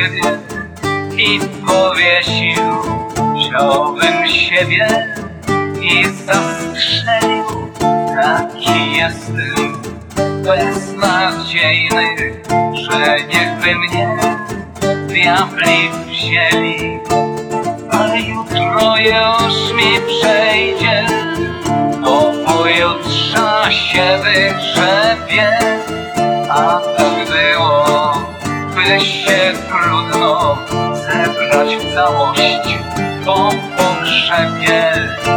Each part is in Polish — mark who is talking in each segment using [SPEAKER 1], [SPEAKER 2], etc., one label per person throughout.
[SPEAKER 1] siebie i powiesił. Wziąłem siebie i zastrzelił. Taki jestem beznadziejny, że niechby mnie diabli wzięli. Ale jutro już mi przejdzie, bo pojutrze się wygrzebie. A tak było, by się trudno zebrać w całość po pogrzebie.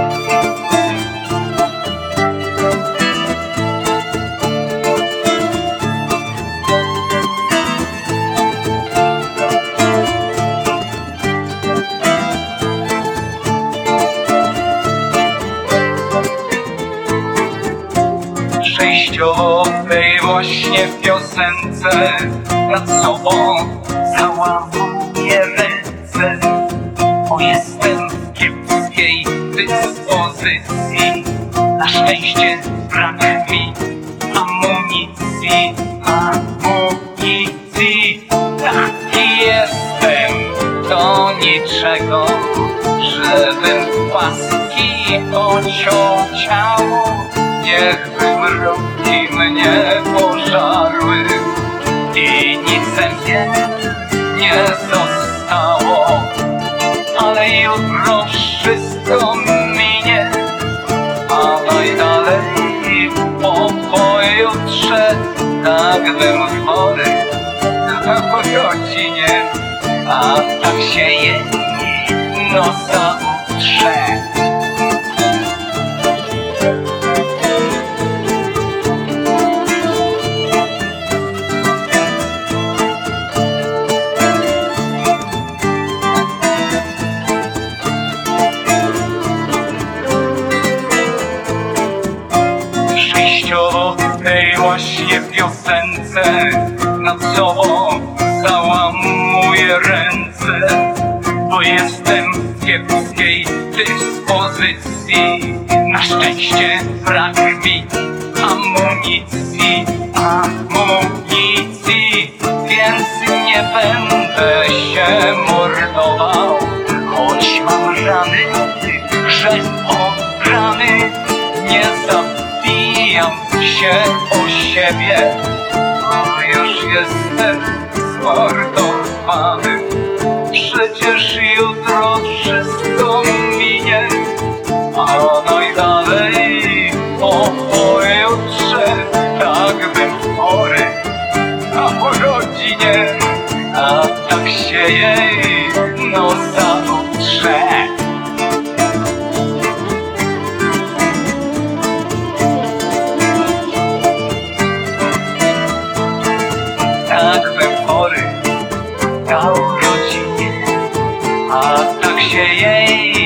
[SPEAKER 1] Przejściowo w tej właśnie piosence nad sobą załamuję ręce, bo jestem w kiepskiej dyspozycji. Na szczęście brak mi amunicji. Taki jestem do niczego, żebym w paski pociął ciało. Niechby mrówki mnie pożarły i nic ze mnie nie zostało. Ale jutro wszystko minie, a najdalej po pojutrze. Tak bym chory po godzinie, a tak się jej nosa utrze. Przejściowo w tej właśnie piosence nad sobą załamuję ręce, bo jestem w kiepskiej dyspozycji. Na szczęście brak mi amunicji, więc nie będę się mordował. Choć mam rany, że od rany nie zabijam się o siebie. Już jestem zmordowany, przecież jutro wszystko minie, a najdalej po pojutrze. Tak bym chory a po rodzinie, a tak się jej nosa utrze. Tak bym chory, a po rodzinie, a tak się jej